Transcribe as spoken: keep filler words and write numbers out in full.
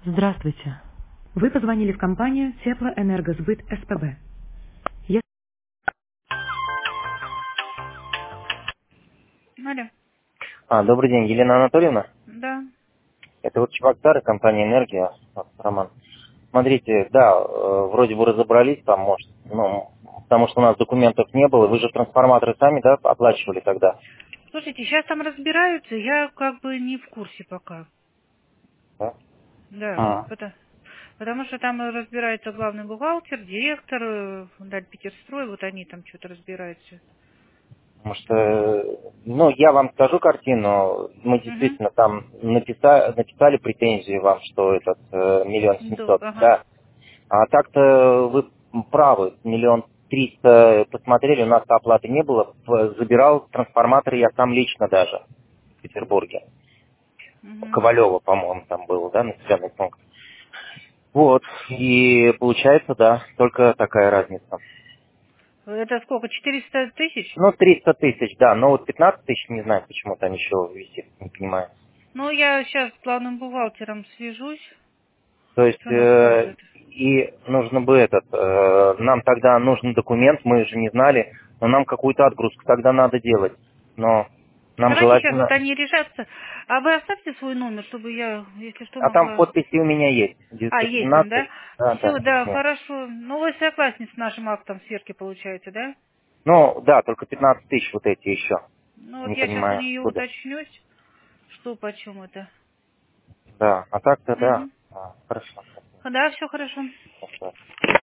Здравствуйте. Вы позвонили в компанию Теплоэнергосбыт СПБ. Я- Алло. А, добрый день, Елена Анатольевна. Да. Это вот Чебоксары, компания «Энергия», вот, Роман. Смотрите, да, э, вроде бы разобрались там, может, ну, потому что у нас документов не было. Вы же трансформаторы сами, да, оплачивали тогда? Слушайте, сейчас там разбираются, я как бы не в курсе пока. Да? Да. А, Потому, потому что там разбирается главный бухгалтер, директор, э, Дальпетерстрой, вот они там что-то разбираются. потому что, э, ну, я вам скажу картину. Мы Угу. действительно там написа- написали претензии вам, что этот э, миллион Долг, семьсот, ага. да. А так-то вы правы, миллион триста посмотрели, у нас оплаты не было. П- Забирал трансформаторы я сам лично даже в Петербурге. Угу. Ковалева, по-моему, там был, да, населенный пункт. Вот, и получается, да, только такая разница. Это сколько, четыреста тысяч? Ну, триста тысяч, да, но вот пятнадцать тысяч, не знаю, почему там еще висит, не понимаю. Ну, я сейчас с главным бухгалтером свяжусь, То есть, что нам э, скажет. и нужно бы этот, э, нам тогда нужен документ, мы же не знали, но нам какую-то отгрузку тогда надо делать. Но нам Давайте сейчас желательно... вот они решатся. А вы оставьте свой номер, чтобы я, если что, А там могла... подписи у меня есть, А, есть там, да? девятьсот семнадцать, да, Все, да, да, нет. хорошо. Ну, вы согласны с нашим актом сверки, получается, да? Ну, да, только пятнадцать тысяч вот эти еще. Ну, вот Не я сейчас у понимаю, нее откуда. уточнюсь, что почем это. Да, а так-то да. Угу. А, хорошо. Да, все хорошо. Хорошо.